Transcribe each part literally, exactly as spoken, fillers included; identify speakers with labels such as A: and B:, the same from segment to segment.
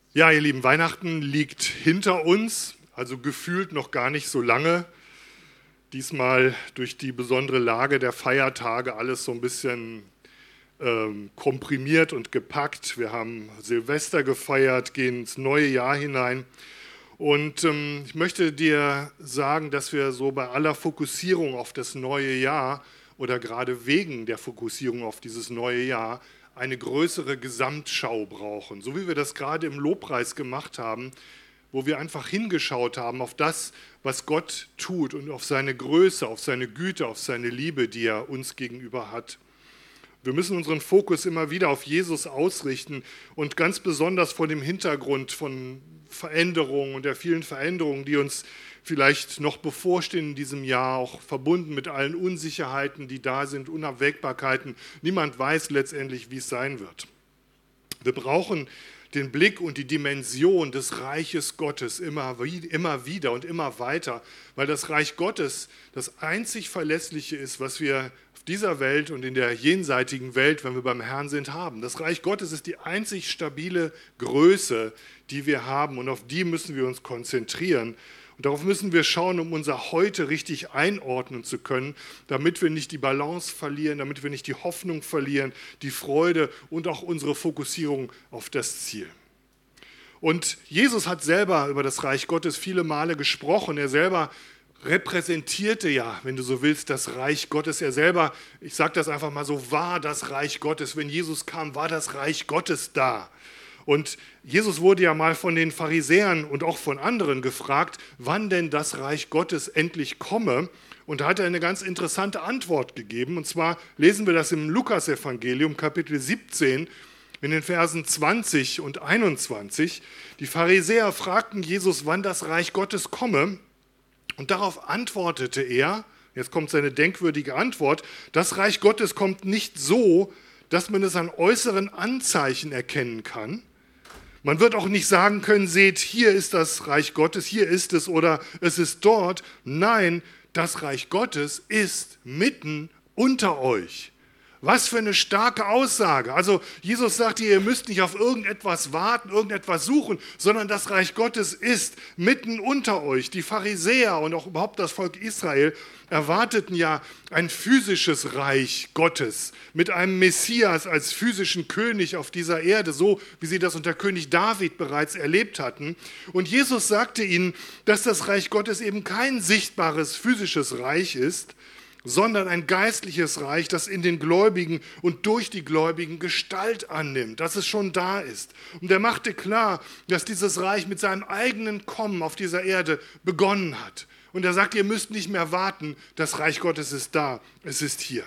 A: Ja, ihr Lieben, Weihnachten liegt hinter uns, also gefühlt noch gar nicht so lange. Diesmal durch die besondere Lage der Feiertage alles so ein bisschen ähm, komprimiert und gepackt. Wir haben Silvester gefeiert, gehen ins neue Jahr hinein. Und ähm, ich möchte dir sagen, dass wir so bei aller Fokussierung auf das neue Jahr oder gerade wegen der Fokussierung auf dieses neue Jahr eine größere Gesamtschau brauchen, so wie wir das gerade im Lobpreis gemacht haben, wo wir einfach hingeschaut haben auf das, was Gott tut und auf seine Größe, auf seine Güte, auf seine Liebe, die er uns gegenüber hat. Wir müssen unseren Fokus immer wieder auf Jesus ausrichten und ganz besonders vor dem Hintergrund von Veränderungen und der vielen Veränderungen, die uns vielleicht noch bevorstehen in diesem Jahr, auch verbunden mit allen Unsicherheiten, die da sind, Unabwägbarkeiten. Niemand weiß letztendlich, wie es sein wird. Wir brauchen den Blick und die Dimension des Reiches Gottes immer, immer wieder und immer weiter, weil das Reich Gottes das einzig Verlässliche ist, was wir auf dieser Welt und in der jenseitigen Welt, wenn wir beim Herrn sind, haben. Das Reich Gottes ist die einzig stabile Größe, die wir haben, und auf die müssen wir uns konzentrieren. Und darauf müssen wir schauen, um unser Heute richtig einordnen zu können, damit wir nicht die Balance verlieren, damit wir nicht die Hoffnung verlieren, die Freude und auch unsere Fokussierung auf das Ziel. Und Jesus hat selber über das Reich Gottes viele Male gesprochen. Er selber repräsentierte ja, wenn du so willst, das Reich Gottes. Er selber, ich sage das einfach mal so, war das Reich Gottes. Wenn Jesus kam, war das Reich Gottes da. Und Jesus wurde ja mal von den Pharisäern und auch von anderen gefragt, wann denn das Reich Gottes endlich komme. Und da hat er eine ganz interessante Antwort gegeben. Und zwar lesen wir das im Lukas-Evangelium, Kapitel siebzehn, in den Versen zwanzig und einundzwanzig. Die Pharisäer fragten Jesus, wann das Reich Gottes komme. Und darauf antwortete er, jetzt kommt seine denkwürdige Antwort, das Reich Gottes kommt nicht so, dass man es an äußeren Anzeichen erkennen kann. Man wird auch nicht sagen können, seht, hier ist das Reich Gottes, hier ist es oder es ist dort. Nein, das Reich Gottes ist mitten unter euch. Was für eine starke Aussage. Also Jesus sagt ihr, ihr müsst nicht auf irgendetwas warten, irgendetwas suchen, sondern das Reich Gottes ist mitten unter euch. Die Pharisäer und auch überhaupt das Volk Israel erwarteten ja ein physisches Reich Gottes mit einem Messias als physischen König auf dieser Erde, so wie sie das unter König David bereits erlebt hatten. Und Jesus sagte ihnen, dass das Reich Gottes eben kein sichtbares physisches Reich ist, sondern ein geistliches Reich, das in den Gläubigen und durch die Gläubigen Gestalt annimmt, dass es schon da ist. Und er machte klar, dass dieses Reich mit seinem eigenen Kommen auf dieser Erde begonnen hat. Und er sagt, ihr müsst nicht mehr warten, das Reich Gottes ist da, es ist hier.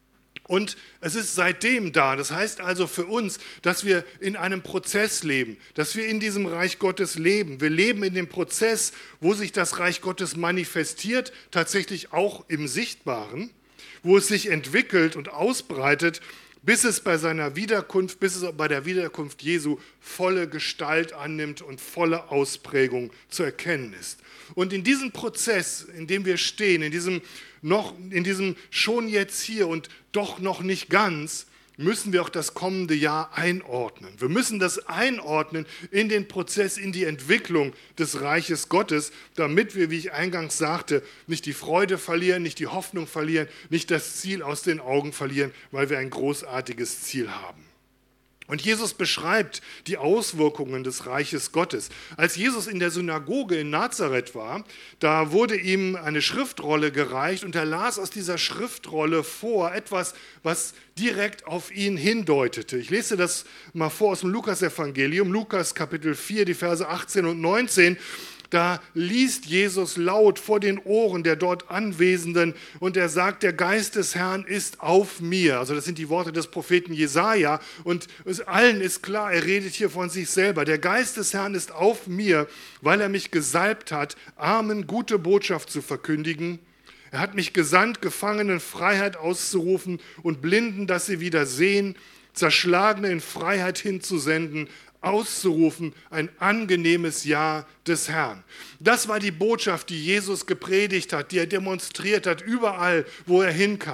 A: Und es ist seitdem da. Das heißt also für uns, dass wir in einem Prozess leben, dass wir in diesem Reich Gottes leben. Wir leben in dem Prozess, wo sich das Reich Gottes manifestiert, tatsächlich auch im Sichtbaren, wo es sich entwickelt und ausbreitet, bis es bei seiner Wiederkunft, bis es bei der Wiederkunft Jesu volle Gestalt annimmt und volle Ausprägung zu erkennen ist. Und in diesem Prozess, in dem wir stehen, in diesem noch, in diesem schon jetzt hier und doch noch nicht ganz, müssen wir auch das kommende Jahr einordnen. Wir müssen das einordnen in den Prozess, in die Entwicklung des Reiches Gottes, damit wir, wie ich eingangs sagte, nicht die Freude verlieren, nicht die Hoffnung verlieren, nicht das Ziel aus den Augen verlieren, weil wir ein großartiges Ziel haben. Und Jesus beschreibt die Auswirkungen des Reiches Gottes. Als Jesus in der Synagoge in Nazareth war, da wurde ihm eine Schriftrolle gereicht und er las aus dieser Schriftrolle vor etwas, was direkt auf ihn hindeutete. Ich lese das mal vor aus dem Lukas-Evangelium, Lukas Kapitel vier, die Verse achtzehn und neunzehn. Da liest Jesus laut vor den Ohren der dort Anwesenden und er sagt, der Geist des Herrn ist auf mir. Also das sind die Worte des Propheten Jesaja und es allen ist klar, er redet hier von sich selber. Der Geist des Herrn ist auf mir, weil er mich gesalbt hat, Armen gute Botschaft zu verkündigen. Er hat mich gesandt, Gefangenen Freiheit auszurufen und Blinden, dass sie wieder sehen, Zerschlagene in Freiheit hinzusenden, auszurufen, ein angenehmes Jahr des Herrn. Das war die Botschaft, die Jesus gepredigt hat, die er demonstriert hat, überall, wo er hinkam.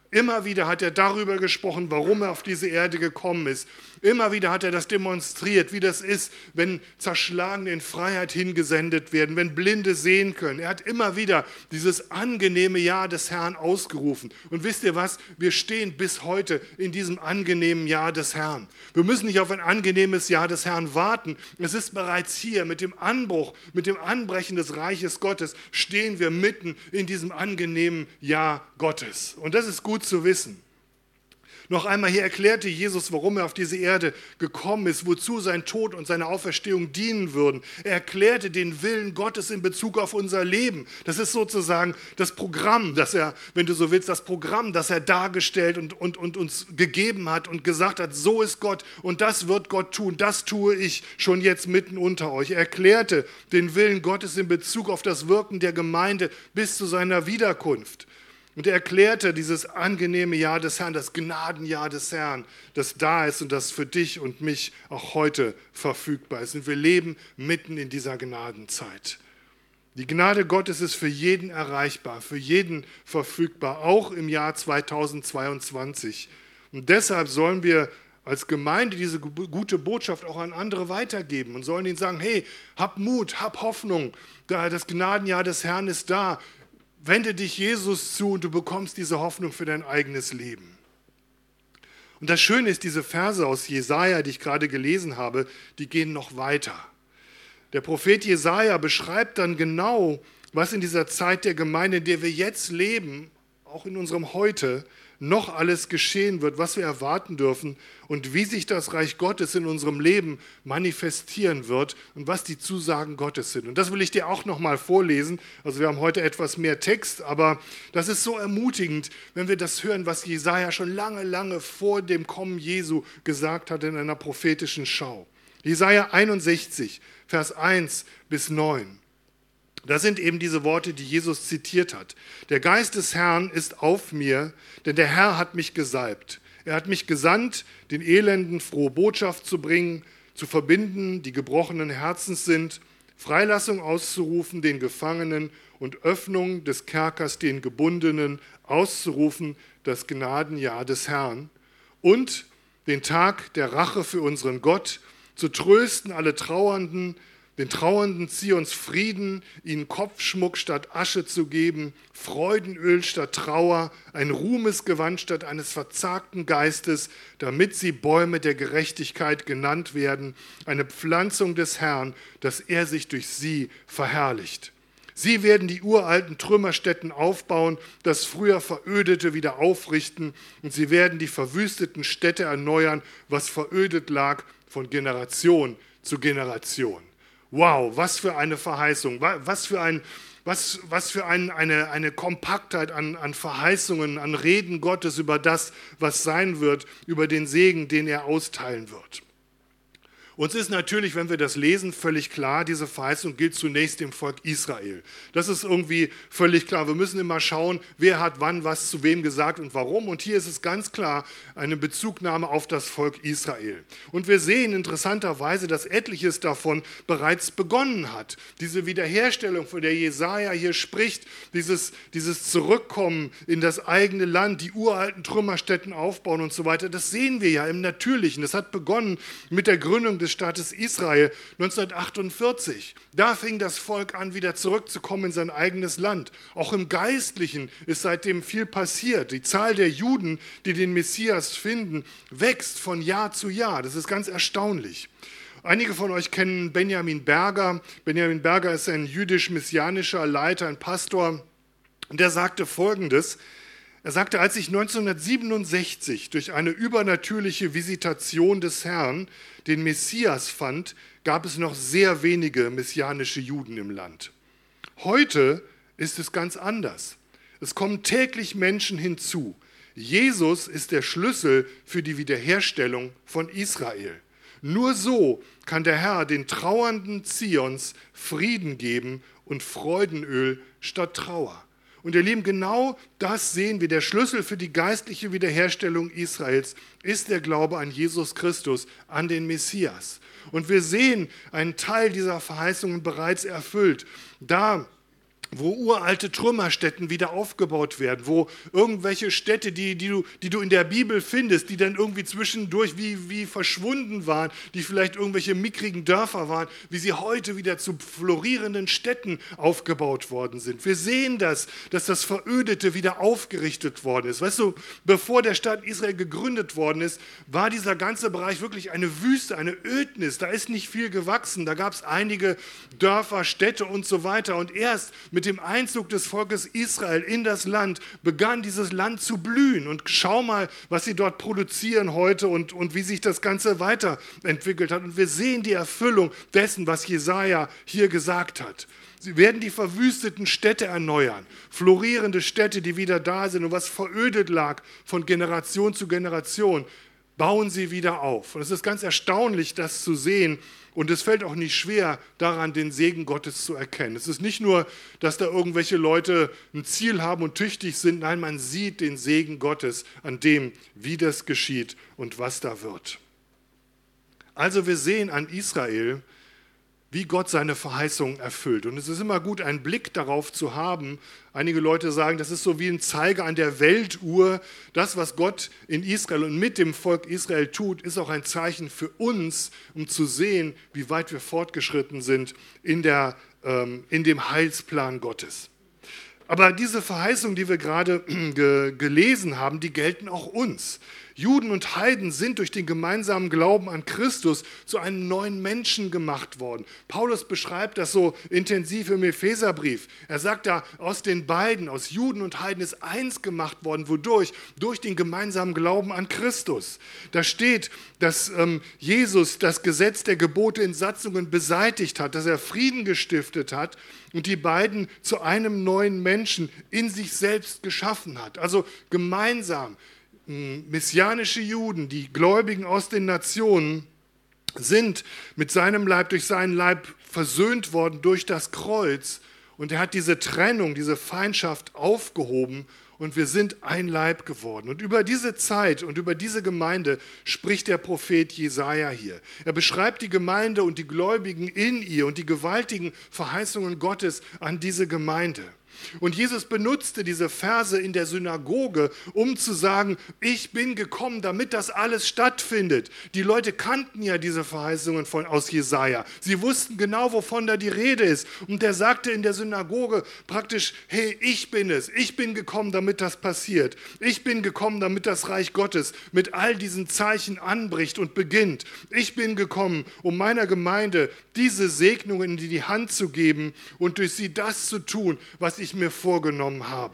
A: Immer wieder hat er darüber gesprochen, warum er auf diese Erde gekommen ist. Immer wieder hat er das demonstriert, wie das ist, wenn Zerschlagene in Freiheit hingesendet werden, wenn Blinde sehen können. Er hat immer wieder dieses angenehme Jahr des Herrn ausgerufen. Und wisst ihr was? Wir stehen bis heute in diesem angenehmen Jahr des Herrn. Wir müssen nicht auf ein angenehmes Jahr des Herrn warten. Es ist bereits hier mit dem Anbruch, mit dem Anbrechen des Reiches Gottes, stehen wir mitten in diesem angenehmen Jahr Gottes. Und das ist gut zu wissen. Noch einmal, hier erklärte Jesus, warum er auf diese Erde gekommen ist, wozu sein Tod und seine Auferstehung dienen würden. Er erklärte den Willen Gottes in Bezug auf unser Leben. Das ist sozusagen das Programm, das er, wenn du so willst, das Programm, das er dargestellt und, und, und uns gegeben hat und gesagt hat, so ist Gott und das wird Gott tun, das tue ich schon jetzt mitten unter euch. Er erklärte den Willen Gottes in Bezug auf das Wirken der Gemeinde bis zu seiner Wiederkunft. Und er erklärte dieses angenehme Jahr des Herrn, das Gnadenjahr des Herrn, das da ist und das für dich und mich auch heute verfügbar ist. Und wir leben mitten in dieser Gnadenzeit. Die Gnade Gottes ist für jeden erreichbar, für jeden verfügbar, auch im Jahr zweitausendzweiundzwanzig. Und deshalb sollen wir als Gemeinde diese gute Botschaft auch an andere weitergeben und sollen ihnen sagen, hey, hab Mut, hab Hoffnung, das Gnadenjahr des Herrn ist da. Wende dich Jesus zu und du bekommst diese Hoffnung für dein eigenes Leben. Und das Schöne ist, diese Verse aus Jesaja, die ich gerade gelesen habe, die gehen noch weiter. Der Prophet Jesaja beschreibt dann genau, was in dieser Zeit der Gemeinde, in der wir jetzt leben, auch in unserem Heute, noch alles geschehen wird, was wir erwarten dürfen und wie sich das Reich Gottes in unserem Leben manifestieren wird und was die Zusagen Gottes sind. Und das will ich dir auch noch mal vorlesen. Also wir haben heute etwas mehr Text, aber das ist so ermutigend, wenn wir das hören, was Jesaja schon lange, lange vor dem Kommen Jesu gesagt hat in einer prophetischen Schau. Jesaja einundsechzig, Vers eins bis neun. Das sind eben diese Worte, die Jesus zitiert hat. Der Geist des Herrn ist auf mir, denn der Herr hat mich gesalbt. Er hat mich gesandt, den Elenden frohe Botschaft zu bringen, zu verbinden, die gebrochenen Herzens sind, Freilassung auszurufen den Gefangenen und Öffnung des Kerkers den Gebundenen, auszurufen das Gnadenjahr des Herrn und den Tag der Rache für unseren Gott, zu trösten alle Trauernden, den Trauernden Zions Frieden, ihnen Kopfschmuck statt Asche zu geben, Freudenöl statt Trauer, ein Ruhmesgewand statt eines verzagten Geistes, damit sie Bäume der Gerechtigkeit genannt werden, eine Pflanzung des Herrn, dass er sich durch sie verherrlicht. Sie werden die uralten Trümmerstätten aufbauen, das früher Verödete wieder aufrichten und sie werden die verwüsteten Städte erneuern, was verödet lag von Generation zu Generation. Wow, was für eine Verheißung, was für, ein, was, was für ein, eine, eine Kompaktheit an, an Verheißungen, an Reden Gottes über das, was sein wird, über den Segen, den er austeilen wird. Uns ist natürlich, wenn wir das lesen, völlig klar, diese Verheißung gilt zunächst dem Volk Israel. Das ist irgendwie völlig klar. Wir müssen immer schauen, wer hat wann was zu wem gesagt und warum. Und hier ist es ganz klar eine Bezugnahme auf das Volk Israel. Und wir sehen interessanterweise, dass etliches davon bereits begonnen hat. Diese Wiederherstellung, von der Jesaja hier spricht, dieses, dieses Zurückkommen in das eigene Land, die uralten Trümmerstätten aufbauen und so weiter, das sehen wir ja im Natürlichen. Das hat begonnen mit der Gründung des Staates Israel neunzehnhundertachtundvierzig. Da fing das Volk an, wieder zurückzukommen in sein eigenes Land. Auch im Geistlichen ist seitdem viel passiert. Die Zahl der Juden, die den Messias finden, wächst von Jahr zu Jahr. Das ist ganz erstaunlich. Einige von euch kennen Benjamin Berger. Benjamin Berger ist ein jüdisch-messianischer Leiter, ein Pastor. Und der sagte Folgendes. Er sagte, als ich neunzehnhundertsiebenundsechzig durch eine übernatürliche Visitation des Herrn den Messias fand, gab es noch sehr wenige messianische Juden im Land. Heute ist es ganz anders. Es kommen täglich Menschen hinzu. Jesus ist der Schlüssel für die Wiederherstellung von Israel. Nur so kann der Herr den Trauernden Zions Frieden geben und Freudenöl statt Trauer. Und ihr Lieben, genau das sehen wir. Der Schlüssel für die geistliche Wiederherstellung Israels ist der Glaube an Jesus Christus, an den Messias. Und wir sehen einen Teil dieser Verheißungen bereits erfüllt. Da wo uralte Trümmerstätten wieder aufgebaut werden, wo irgendwelche Städte, die, die, du, die du in der Bibel findest, die dann irgendwie zwischendurch wie, wie verschwunden waren, die vielleicht irgendwelche mickrigen Dörfer waren, wie sie heute wieder zu florierenden Städten aufgebaut worden sind. Wir sehen das, dass das Verödete wieder aufgerichtet worden ist. Weißt du, bevor der Staat Israel gegründet worden ist, war dieser ganze Bereich wirklich eine Wüste, eine Ödnis. Da ist nicht viel gewachsen. Da gab es einige Dörfer, Städte und so weiter. Und erst mit dem Einzug des Volkes Israel in das Land begann dieses Land zu blühen. Und schau mal, was sie dort produzieren heute und, und wie sich das Ganze weiterentwickelt hat. Und wir sehen die Erfüllung dessen, was Jesaja hier gesagt hat. Sie werden die verwüsteten Städte erneuern, florierende Städte, die wieder da sind und was verödet lag von Generation zu Generation, bauen sie wieder auf. Und es ist ganz erstaunlich, das zu sehen. Und es fällt auch nicht schwer, daran den Segen Gottes zu erkennen. Es ist nicht nur, dass da irgendwelche Leute ein Ziel haben und tüchtig sind. Nein, man sieht den Segen Gottes an dem, wie das geschieht und was da wird. Also wir sehen an Israel, wie Gott seine Verheißungen erfüllt. Und es ist immer gut, einen Blick darauf zu haben. Einige Leute sagen, das ist so wie ein Zeiger an der Weltuhr. Das, was Gott in Israel und mit dem Volk Israel tut, ist auch ein Zeichen für uns, um zu sehen, wie weit wir fortgeschritten sind in, der, ähm, in dem Heilsplan Gottes. Aber diese Verheißungen, die wir gerade ge- gelesen haben, die gelten auch uns. Juden und Heiden sind durch den gemeinsamen Glauben an Christus zu einem neuen Menschen gemacht worden. Paulus beschreibt das so intensiv im Epheserbrief. Er sagt da, aus den beiden, aus Juden und Heiden ist eins gemacht worden. Wodurch? Durch den gemeinsamen Glauben an Christus. Da steht, dass ähm, Jesus das Gesetz der Gebote in Satzungen beseitigt hat, dass er Frieden gestiftet hat und die beiden zu einem neuen Menschen in sich selbst geschaffen hat. Also gemeinsam. Messianische Juden, die Gläubigen aus den Nationen, sind mit seinem Leib, durch seinen Leib versöhnt worden durch das Kreuz. Und er hat diese Trennung, diese Feindschaft aufgehoben und wir sind ein Leib geworden. Und über diese Zeit und über diese Gemeinde spricht der Prophet Jesaja hier. Er beschreibt die Gemeinde und die Gläubigen in ihr und die gewaltigen Verheißungen Gottes an diese Gemeinde. Und Jesus benutzte diese Verse in der Synagoge, um zu sagen, ich bin gekommen, damit das alles stattfindet. Die Leute kannten ja diese Verheißungen von, aus Jesaja. Sie wussten genau, wovon da die Rede ist. Und er sagte in der Synagoge praktisch, hey, ich bin es. Ich bin gekommen, damit das passiert. Ich bin gekommen, damit das Reich Gottes mit all diesen Zeichen anbricht und beginnt. Ich bin gekommen, um meiner Gemeinde diese Segnungen in die Hand zu geben und durch sie das zu tun, was ich mir vorgenommen habe.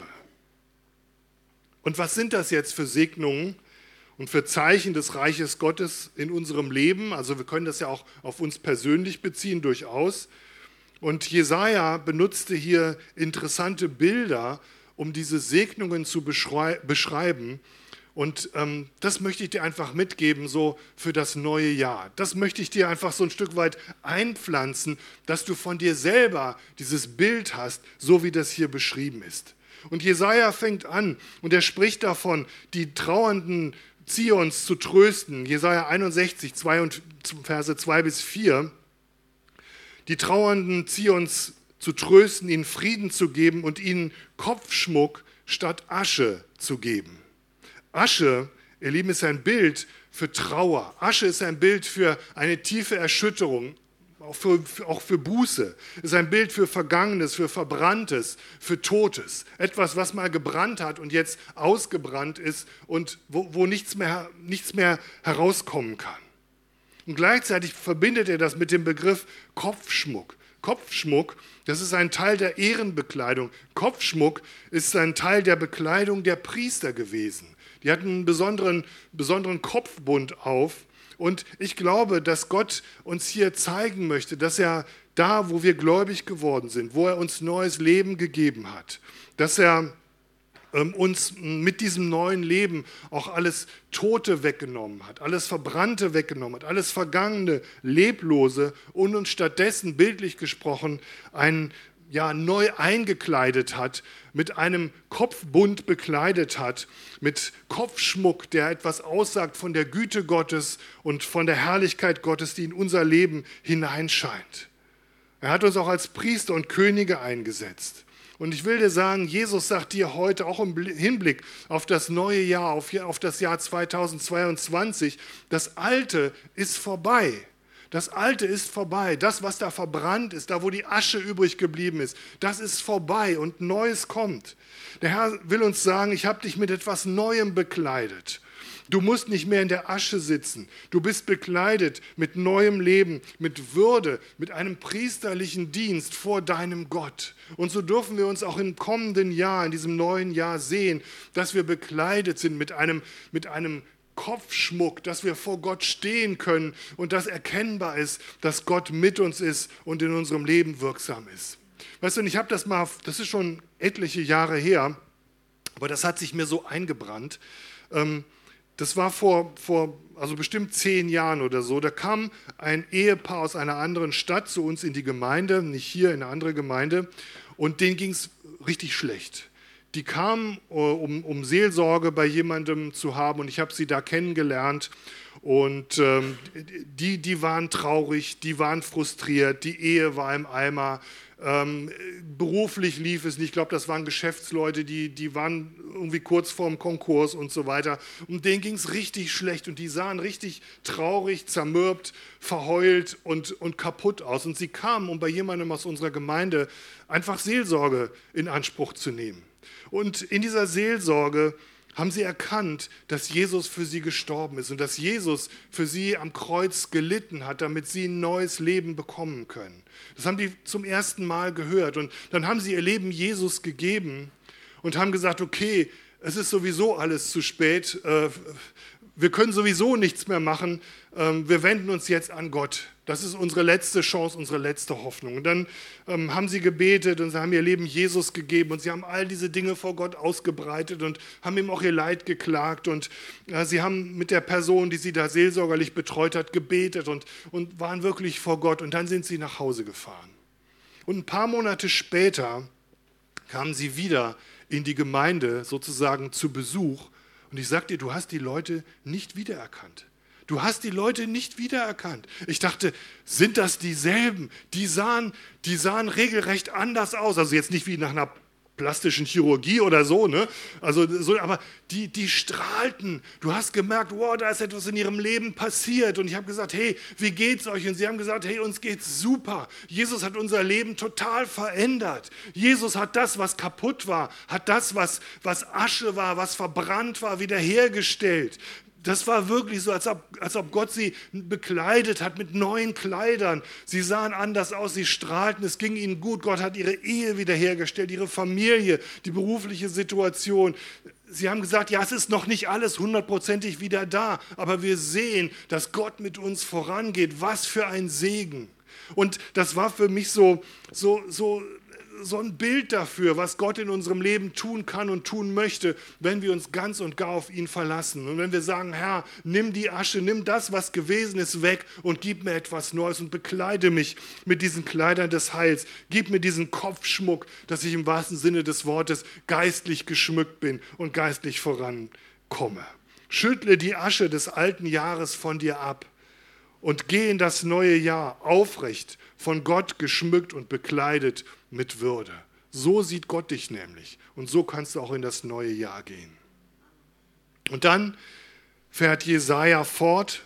A: Und was sind das jetzt für Segnungen und für Zeichen des Reiches Gottes in unserem Leben? Also wir können das ja auch auf uns persönlich beziehen, durchaus. Und Jesaja benutzte hier interessante Bilder, um diese Segnungen zu beschrei- beschreiben. Und ähm, das möchte ich dir einfach mitgeben, so für das neue Jahr. Das möchte ich dir einfach so ein Stück weit einpflanzen, dass du von dir selber dieses Bild hast, so wie das hier beschrieben ist. Und Jesaja fängt an und er spricht davon, die trauernden Zions zu trösten. Jesaja einundsechzig, zwei und, Verse zwei bis vier. Die trauernden Zions zu trösten, ihnen Frieden zu geben und ihnen Kopfschmuck statt Asche zu geben. Asche, ihr Lieben, ist ein Bild für Trauer. Asche ist ein Bild für eine tiefe Erschütterung, auch für, auch für Buße. Es ist ein Bild für Vergangenes, für Verbranntes, für Totes. Etwas, was mal gebrannt hat und jetzt ausgebrannt ist und wo, wo nichts mehr, nichts mehr herauskommen kann. Und gleichzeitig verbindet er das mit dem Begriff Kopfschmuck. Kopfschmuck, das ist ein Teil der Ehrenbekleidung. Kopfschmuck ist ein Teil der Bekleidung der Priester gewesen. Die hatten einen besonderen, besonderen Kopfbund auf. Und ich glaube, dass Gott uns hier zeigen möchte, dass er da, wo wir gläubig geworden sind, wo er uns neues Leben gegeben hat, dass er ähm, uns mit diesem neuen Leben auch alles Tote weggenommen hat, alles Verbrannte weggenommen hat, alles Vergangene, Leblose und uns stattdessen, bildlich gesprochen, einen ja, neu eingekleidet hat, mit einem Kopfbund bekleidet hat, mit Kopfschmuck, der etwas aussagt von der Güte Gottes und von der Herrlichkeit Gottes, die in unser Leben hineinscheint. Er hat uns auch als Priester und Könige eingesetzt. Und ich will dir sagen, Jesus sagt dir heute auch im Hinblick auf das neue Jahr, auf, auf das Jahr zweitausendzweiundzwanzig, das Alte ist vorbei. Das Alte ist vorbei. Das, was da verbrannt ist, da wo die Asche übrig geblieben ist, das ist vorbei und Neues kommt. Der Herr will uns sagen, ich habe dich mit etwas Neuem bekleidet. Du musst nicht mehr in der Asche sitzen. Du bist bekleidet mit neuem Leben, mit Würde, mit einem priesterlichen Dienst vor deinem Gott. Und so dürfen wir uns auch im kommenden Jahr, in diesem neuen Jahr sehen, dass wir bekleidet sind mit einem, mit einem Kopfschmuck, dass wir vor Gott stehen können und dass erkennbar ist, dass Gott mit uns ist und in unserem Leben wirksam ist. Weißt du, und ich habe das mal, das ist schon etliche Jahre her, aber das hat sich mir so eingebrannt. Ähm, Das war vor, vor also bestimmt zehn Jahren oder so. Da kam ein Ehepaar aus einer anderen Stadt zu uns in die Gemeinde, nicht hier, in eine andere Gemeinde, und denen ging es richtig schlecht. Die kamen, um, um Seelsorge bei jemandem zu haben, und ich habe sie da kennengelernt. Und ähm, die, die waren traurig, die waren frustriert, die Ehe war im Eimer. Ähm, beruflich lief es nicht, ich glaube, das waren Geschäftsleute, die, die waren irgendwie kurz vorm Konkurs und so weiter. Und denen ging es richtig schlecht und die sahen richtig traurig, zermürbt, verheult und, und kaputt aus. Und sie kamen, um bei jemandem aus unserer Gemeinde einfach Seelsorge in Anspruch zu nehmen. Und in dieser Seelsorge haben sie erkannt, dass Jesus für sie gestorben ist und dass Jesus für sie am Kreuz gelitten hat, damit sie ein neues Leben bekommen können. Das haben die zum ersten Mal gehört. Und dann haben sie ihr Leben Jesus gegeben und haben gesagt, okay, es ist sowieso alles zu spät, wir können sowieso nichts mehr machen, wir wenden uns jetzt an Gott. Das ist unsere letzte Chance, unsere letzte Hoffnung. Und dann ähm, haben sie gebetet und sie haben ihr Leben Jesus gegeben und sie haben all diese Dinge vor Gott ausgebreitet und haben ihm auch ihr Leid geklagt. Und äh, sie haben mit der Person, die sie da seelsorgerlich betreut hat, gebetet und, und waren wirklich vor Gott. Und dann sind sie nach Hause gefahren. Und ein paar Monate später kamen sie wieder in die Gemeinde sozusagen zu Besuch. Und ich sag dir, du hast die Leute nicht wiedererkannt. Du hast die Leute nicht wiedererkannt. Ich dachte, sind das dieselben? Die sahen, die sahen regelrecht anders aus. Also jetzt nicht wie nach einer plastischen Chirurgie oder so, ne? Also so, aber die, die strahlten. Du hast gemerkt, wow, da ist etwas in ihrem Leben passiert. Und ich habe gesagt, hey, wie geht's euch? Und sie haben gesagt, hey, uns geht's super. Jesus hat unser Leben total verändert. Jesus hat das, was kaputt war, hat das, was, was Asche war, was verbrannt war, wiederhergestellt. Das war wirklich so, als ob, als ob Gott sie bekleidet hat mit neuen Kleidern. Sie sahen anders aus, sie strahlten, es ging ihnen gut. Gott hat ihre Ehe wiederhergestellt, ihre Familie, die berufliche Situation. Sie haben gesagt, ja, es ist noch nicht alles hundertprozentig wieder da, aber wir sehen, dass Gott mit uns vorangeht. Was für ein Segen. Und das war für mich so, so, so, so ein Bild dafür, was Gott in unserem Leben tun kann und tun möchte, wenn wir uns ganz und gar auf ihn verlassen. Und wenn wir sagen, Herr, nimm die Asche, nimm das, was gewesen ist, weg und gib mir etwas Neues und bekleide mich mit diesen Kleidern des Heils. Gib mir diesen Kopfschmuck, dass ich im wahrsten Sinne des Wortes geistlich geschmückt bin und geistlich vorankomme. Schüttle die Asche des alten Jahres von dir ab und geh in das neue Jahr aufrecht, von Gott geschmückt und bekleidet mit Würde. So sieht Gott dich nämlich. Und so kannst du auch in das neue Jahr gehen. Und dann fährt Jesaja fort,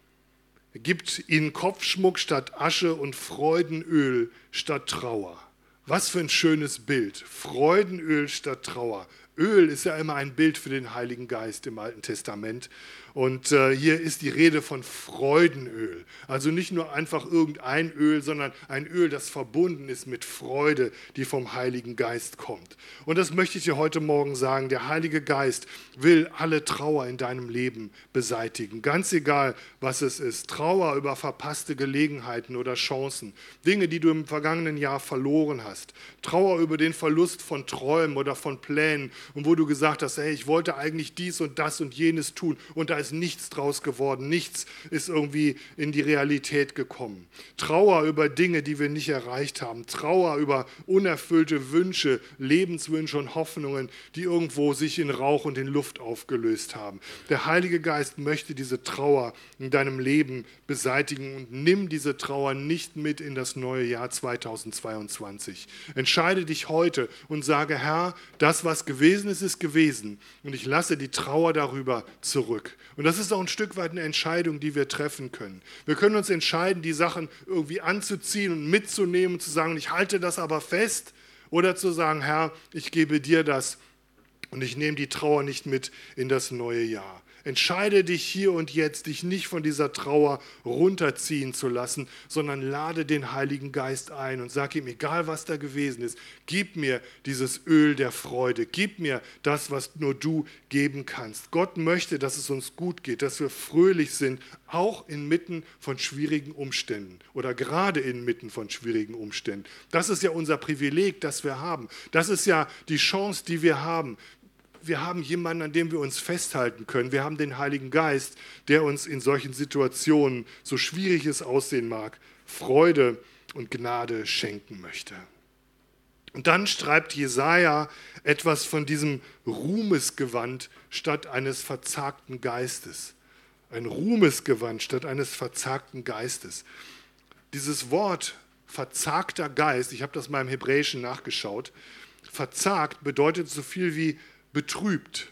A: gibt ihnen Kopfschmuck statt Asche und Freudenöl statt Trauer. Was für ein schönes Bild. Freudenöl statt Trauer. Öl ist ja immer ein Bild für den Heiligen Geist im Alten Testament. Und äh, hier ist die Rede von Freudenöl. Also nicht nur einfach irgendein Öl, sondern ein Öl, das verbunden ist mit Freude, die vom Heiligen Geist kommt. Und das möchte ich dir heute Morgen sagen. Der Heilige Geist will alle Trauer in deinem Leben beseitigen. Ganz egal, was es ist. Trauer über verpasste Gelegenheiten oder Chancen. Dinge, die du im vergangenen Jahr verloren hast. Trauer über den Verlust von Träumen oder von Plänen. Und wo du gesagt hast, hey, ich wollte eigentlich dies und das und jenes tun und da ist ist nichts draus geworden, nichts ist irgendwie in die Realität gekommen. Trauer über Dinge, die wir nicht erreicht haben, Trauer über unerfüllte Wünsche, Lebenswünsche und Hoffnungen, die irgendwo sich in Rauch und in Luft aufgelöst haben. Der Heilige Geist möchte diese Trauer in deinem Leben beseitigen und nimm diese Trauer nicht mit in das neue Jahr zweitausendzweiundzwanzig. Entscheide dich heute und sage, Herr, das, was gewesen ist, ist gewesen und ich lasse die Trauer darüber zurück. Und das ist auch ein Stück weit eine Entscheidung, die wir treffen können. Wir können uns entscheiden, die Sachen irgendwie anzuziehen und mitzunehmen und zu sagen, ich halte das aber fest, oder zu sagen, Herr, ich gebe dir das und ich nehme die Trauer nicht mit in das neue Jahr. Entscheide dich hier und jetzt, dich nicht von dieser Trauer runterziehen zu lassen, sondern lade den Heiligen Geist ein und sag ihm, egal was da gewesen ist, gib mir dieses Öl der Freude, gib mir das, was nur du geben kannst. Gott möchte, dass es uns gut geht, dass wir fröhlich sind, auch inmitten von schwierigen Umständen oder gerade inmitten von schwierigen Umständen. Das ist ja unser Privileg, das wir haben. Das ist ja die Chance, die wir haben. Wir haben jemanden, an dem wir uns festhalten können. Wir haben den Heiligen Geist, der uns in solchen Situationen, so schwierig es aussehen mag, Freude und Gnade schenken möchte. Und dann schreibt Jesaja etwas von diesem Ruhmesgewand statt eines verzagten Geistes. Ein Ruhmesgewand statt eines verzagten Geistes. Dieses Wort verzagter Geist, ich habe das mal im Hebräischen nachgeschaut, verzagt bedeutet so viel wie betrübt,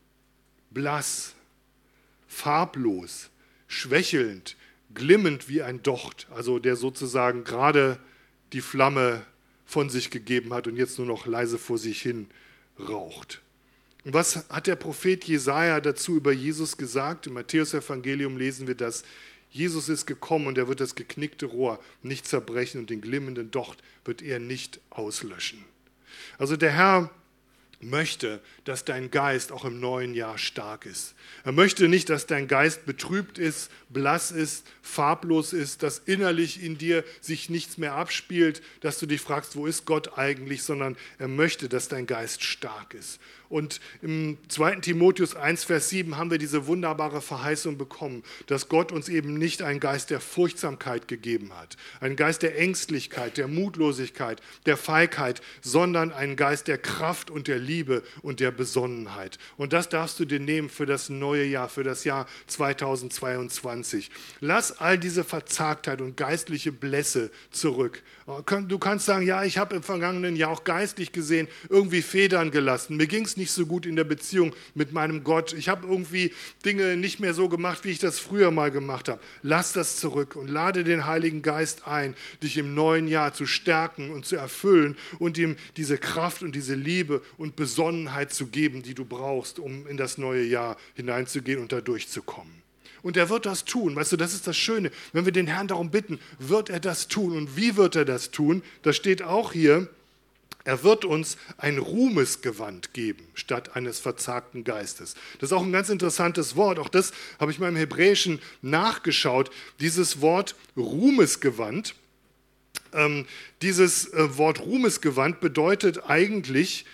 A: blass, farblos, schwächelnd, glimmend wie ein Docht, also der sozusagen gerade die Flamme von sich gegeben hat und jetzt nur noch leise vor sich hin raucht. Und was hat der Prophet Jesaja dazu über Jesus gesagt? Im Matthäus-Evangelium lesen wir das: Jesus ist gekommen und er wird das geknickte Rohr nicht zerbrechen und den glimmenden Docht wird er nicht auslöschen. Also der Herr möchte, dass dein Geist auch im neuen Jahr stark ist. Er möchte nicht, dass dein Geist betrübt ist, blass ist, farblos ist, dass innerlich in dir sich nichts mehr abspielt, dass du dich fragst, wo ist Gott eigentlich, sondern er möchte, dass dein Geist stark ist. Und im zweiten Timotheus eins, Vers sieben haben wir diese wunderbare Verheißung bekommen, dass Gott uns eben nicht einen Geist der Furchtsamkeit gegeben hat, einen Geist der Ängstlichkeit, der Mutlosigkeit, der Feigheit, sondern einen Geist der Kraft und der Liebe und der Besonnenheit. Und das darfst du dir nehmen für das neue Jahr, für das Jahr zweitausendzweiundzwanzig. Lass all diese Verzagtheit und geistliche Blässe zurück. Du kannst sagen, ja, ich habe im vergangenen Jahr auch geistlich gesehen irgendwie Federn gelassen. Mir ging es nicht so gut in der Beziehung mit meinem Gott. Ich habe irgendwie Dinge nicht mehr so gemacht, wie ich das früher mal gemacht habe. Lass das zurück und lade den Heiligen Geist ein, dich im neuen Jahr zu stärken und zu erfüllen und ihm diese Kraft und diese Liebe und Besonnenheit zu geben, die du brauchst, um in das neue Jahr hineinzugehen und da durchzukommen. Und er wird das tun. Weißt du, das ist das Schöne. Wenn wir den Herrn darum bitten, wird er das tun. Und wie wird er das tun? Das steht auch hier. Er wird uns ein Ruhmesgewand geben, statt eines verzagten Geistes. Das ist auch ein ganz interessantes Wort. Auch das habe ich mal im Hebräischen nachgeschaut. Dieses Wort Ruhmesgewand, ähm, dieses äh, Wort Ruhmesgewand bedeutet eigentlich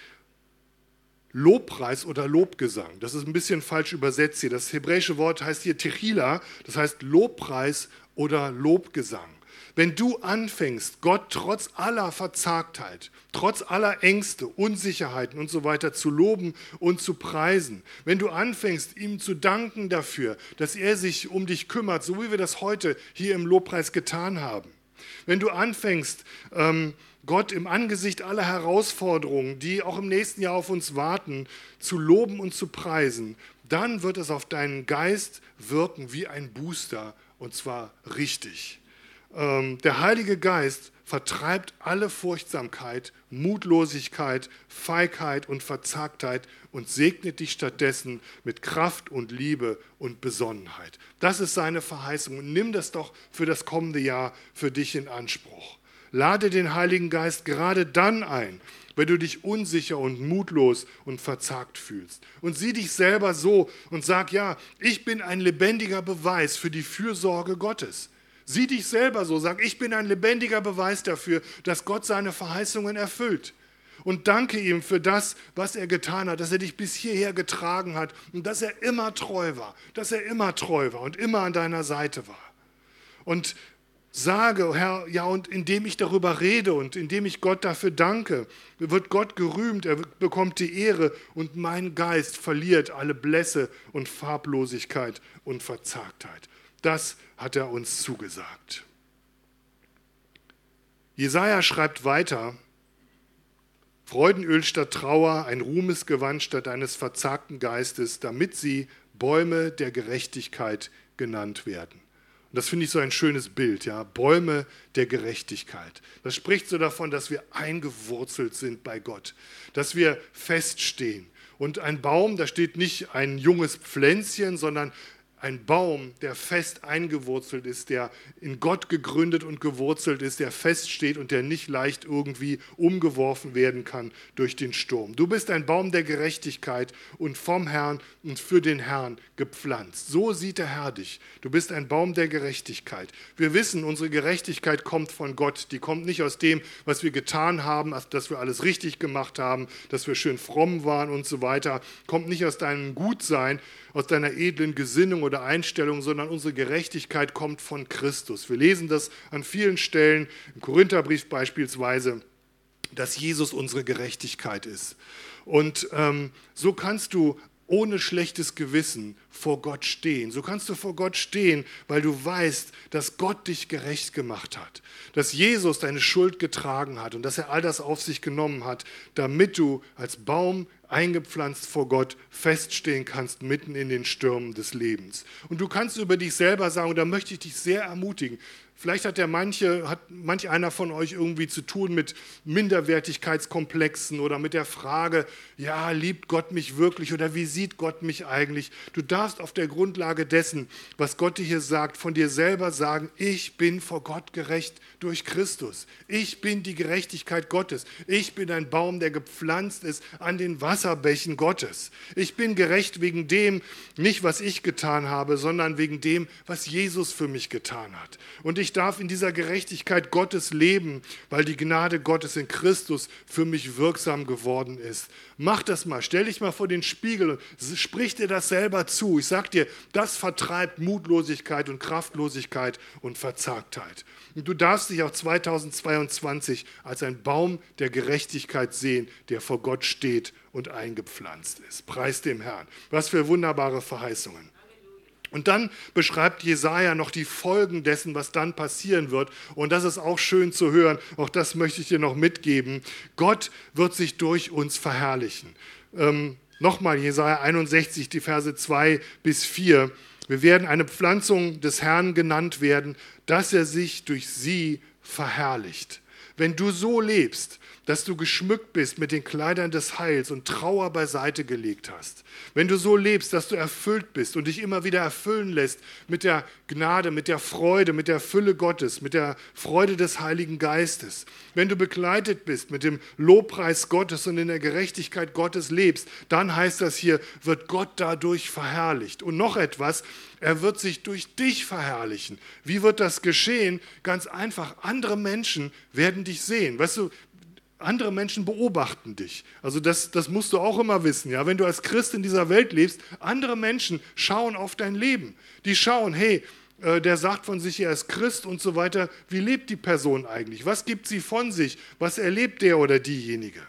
A: Lobpreis oder Lobgesang. Das ist ein bisschen falsch übersetzt hier. Das hebräische Wort heißt hier Techila, das heißt Lobpreis oder Lobgesang. Wenn du anfängst, Gott trotz aller Verzagtheit, trotz aller Ängste, Unsicherheiten und so weiter zu loben und zu preisen, wenn du anfängst, ihm zu danken dafür, dass er sich um dich kümmert, so wie wir das heute hier im Lobpreis getan haben, wenn du anfängst, ähm, Gott im Angesicht aller Herausforderungen, die auch im nächsten Jahr auf uns warten, zu loben und zu preisen, dann wird es auf deinen Geist wirken wie ein Booster, und zwar richtig. Ähm, der Heilige Geist vertreibt alle Furchtsamkeit, Mutlosigkeit, Feigheit und Verzagtheit und segnet dich stattdessen mit Kraft und Liebe und Besonnenheit. Das ist seine Verheißung und nimm das doch für das kommende Jahr für dich in Anspruch. Lade den Heiligen Geist gerade dann ein, wenn du dich unsicher und mutlos und verzagt fühlst. Und sieh dich selber so und sag, ja, ich bin ein lebendiger Beweis für die Fürsorge Gottes. Sieh dich selber so, sag, ich bin ein lebendiger Beweis dafür, dass Gott seine Verheißungen erfüllt. und danke ihm für das, was er getan hat, dass er dich bis hierher getragen hat und dass er immer treu war, dass er immer treu war und immer an deiner Seite war. Und sage, Herr, ja, und indem ich darüber rede und indem ich Gott dafür danke, wird Gott gerühmt, er bekommt die Ehre und mein Geist verliert alle Blässe und Farblosigkeit und Verzagtheit. Das hat er uns zugesagt. Jesaja schreibt weiter: Freudenöl statt Trauer, ein Ruhmesgewand statt eines verzagten Geistes, damit sie Bäume der Gerechtigkeit genannt werden. Und das finde ich so ein schönes Bild, ja, Bäume der Gerechtigkeit. Das spricht so davon, dass wir eingewurzelt sind bei Gott, dass wir feststehen. Und ein Baum, da steht nicht ein junges Pflänzchen, sondern ein Baum, der fest eingewurzelt ist, der in Gott gegründet und gewurzelt ist, der feststeht und der nicht leicht irgendwie umgeworfen werden kann durch den Sturm. Du bist ein Baum der Gerechtigkeit und vom Herrn und für den Herrn gepflanzt. So sieht der Herr dich. Du bist ein Baum der Gerechtigkeit. Wir wissen, unsere Gerechtigkeit kommt von Gott. Die kommt nicht aus dem, was wir getan haben, dass wir alles richtig gemacht haben, dass wir schön fromm waren und so weiter. Kommt nicht aus deinem Gutsein, aus deiner edlen Gesinnung oder Einstellung, sondern unsere Gerechtigkeit kommt von Christus. Wir lesen das an vielen Stellen, im Korintherbrief beispielsweise, dass Jesus unsere Gerechtigkeit ist. Und ähm, so kannst du ohne schlechtes Gewissen vor Gott stehen. So kannst du vor Gott stehen, weil du weißt, dass Gott dich gerecht gemacht hat, dass Jesus deine Schuld getragen hat und dass er all das auf sich genommen hat, damit du als Baum eingepflanzt vor Gott feststehen kannst, mitten in den Stürmen des Lebens. Und du kannst über dich selber sagen, und da möchte ich dich sehr ermutigen, vielleicht hat der manche, hat manch einer von euch irgendwie zu tun mit Minderwertigkeitskomplexen oder mit der Frage, ja, liebt Gott mich wirklich oder wie sieht Gott mich eigentlich? Du darfst auf der Grundlage dessen, was Gott dir hier sagt, von dir selber sagen, ich bin vor Gott gerecht durch Christus. Ich bin die Gerechtigkeit Gottes. Ich bin ein Baum, der gepflanzt ist an den Wasserbächen Gottes. Ich bin gerecht wegen dem, nicht was ich getan habe, sondern wegen dem, was Jesus für mich getan hat. Und ich Ich darf in dieser Gerechtigkeit Gottes leben, weil die Gnade Gottes in Christus für mich wirksam geworden ist. Mach das mal, stell dich mal vor den Spiegel und sprich dir das selber zu. Ich sag dir, das vertreibt Mutlosigkeit und Kraftlosigkeit und Verzagtheit. Und du darfst dich auch zweitausendzweiundzwanzig als ein Baum der Gerechtigkeit sehen, der vor Gott steht und eingepflanzt ist. Preis dem Herrn. Was für wunderbare Verheißungen. Und dann beschreibt Jesaja noch die Folgen dessen, was dann passieren wird. Und das ist auch schön zu hören. Auch das möchte ich dir noch mitgeben. Gott wird sich durch uns verherrlichen. Ähm, Nochmal Jesaja einundsechzig, die Verse zwei bis vier. Wir werden eine Pflanzung des Herrn genannt werden, dass er sich durch sie verherrlicht. Wenn du so lebst, dass du geschmückt bist mit den Kleidern des Heils und Trauer beiseite gelegt hast. Wenn du so lebst, dass du erfüllt bist und dich immer wieder erfüllen lässt mit der Gnade, mit der Freude, mit der Fülle Gottes, mit der Freude des Heiligen Geistes. Wenn du begleitet bist mit dem Lobpreis Gottes und in der Gerechtigkeit Gottes lebst, dann heißt das hier, wird Gott dadurch verherrlicht. Und noch etwas, er wird sich durch dich verherrlichen. Wie wird das geschehen? Ganz einfach, andere Menschen werden dich sehen. Weißt du, andere Menschen beobachten dich. Also das, das musst du auch immer wissen. Ja? Wenn du als Christ in dieser Welt lebst, andere Menschen schauen auf dein Leben. Die schauen, hey, äh, der sagt von sich, er ist Christ und so weiter. Wie lebt die Person eigentlich? Was gibt sie von sich? Was erlebt der oder diejenige?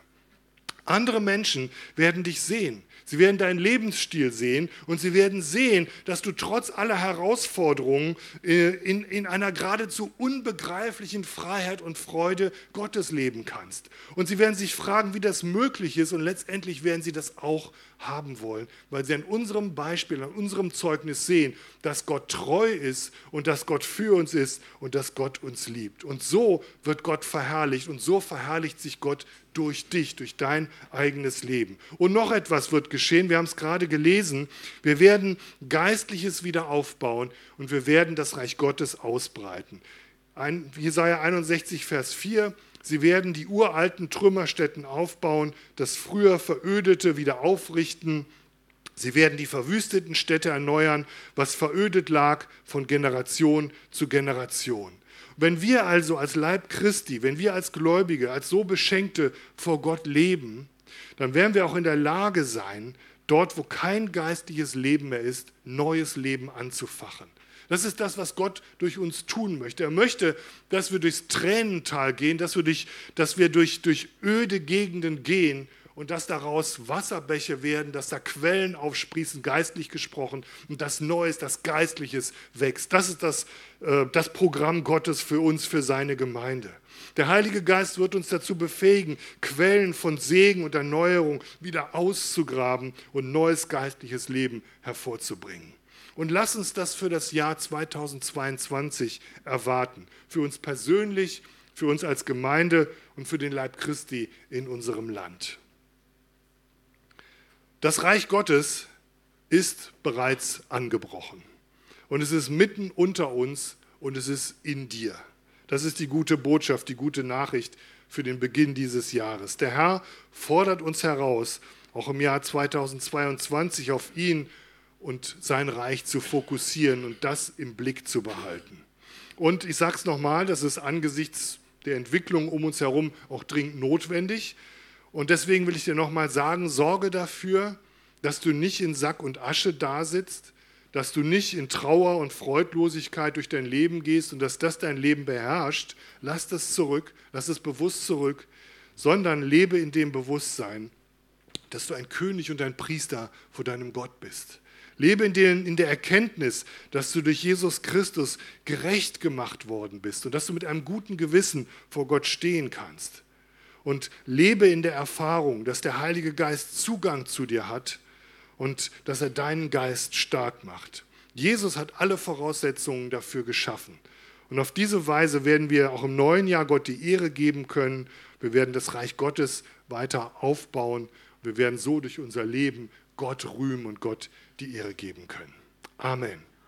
A: Andere Menschen werden dich sehen. Sie werden deinen Lebensstil sehen und sie werden sehen, dass du trotz aller Herausforderungen in, in einer geradezu unbegreiflichen Freiheit und Freude Gottes leben kannst. Und sie werden sich fragen, wie das möglich ist und letztendlich werden sie das auch haben wollen, weil sie an unserem Beispiel, an unserem Zeugnis sehen, dass Gott treu ist und dass Gott für uns ist und dass Gott uns liebt. Und so wird Gott verherrlicht und so verherrlicht sich Gott durch dich, durch dein eigenes Leben. Und noch etwas wird geschehen, wir haben es gerade gelesen, wir werden Geistliches wieder aufbauen und wir werden das Reich Gottes ausbreiten. Ein, Jesaja einundsechzig, Vers vier, sie werden die uralten Trümmerstätten aufbauen, das früher Verödete wieder aufrichten. Sie werden die verwüsteten Städte erneuern, was verödet lag von Generation zu Generation. Wenn wir also als Leib Christi, wenn wir als Gläubige, als so Beschenkte vor Gott leben, dann werden wir auch in der Lage sein, dort, wo kein geistliches Leben mehr ist, neues Leben anzufachen. Das ist das, was Gott durch uns tun möchte. Er möchte, dass wir durchs Tränental gehen, dass wir durch, dass wir durch, durch öde Gegenden gehen und dass daraus Wasserbäche werden, dass da Quellen aufsprießen, geistlich gesprochen, und dass Neues, das Geistliches wächst. Das ist das, äh, das Programm Gottes für uns, für seine Gemeinde. Der Heilige Geist wird uns dazu befähigen, Quellen von Segen und Erneuerung wieder auszugraben und neues geistliches Leben hervorzubringen. Und lass uns das für das Jahr zweitausendzweiundzwanzig erwarten. Für uns persönlich, für uns als Gemeinde und für den Leib Christi in unserem Land. Das Reich Gottes ist bereits angebrochen. Und es ist mitten unter uns und es ist in dir. Das ist die gute Botschaft, die gute Nachricht für den Beginn dieses Jahres. Der Herr fordert uns heraus, auch im Jahr zweitausendzweiundzwanzig auf ihn und sein Reich zu fokussieren und das im Blick zu behalten. Und ich sage es nochmal, das ist angesichts der Entwicklung um uns herum auch dringend notwendig. Und deswegen will ich dir nochmal sagen, sorge dafür, dass du nicht in Sack und Asche dasitzt, dass du nicht in Trauer und Freudlosigkeit durch dein Leben gehst und dass das dein Leben beherrscht. Lass das zurück, lass es bewusst zurück, sondern lebe in dem Bewusstsein, dass du ein König und ein Priester vor deinem Gott bist. Lebe in, den, in der Erkenntnis, dass du durch Jesus Christus gerecht gemacht worden bist und dass du mit einem guten Gewissen vor Gott stehen kannst. Und lebe in der Erfahrung, dass der Heilige Geist Zugang zu dir hat und dass er deinen Geist stark macht. Jesus hat alle Voraussetzungen dafür geschaffen. Und auf diese Weise werden wir auch im neuen Jahr Gott die Ehre geben können. Wir werden das Reich Gottes weiter aufbauen. Wir werden so durch unser Leben Gott rühmen und Gott die Ehre geben können. Amen.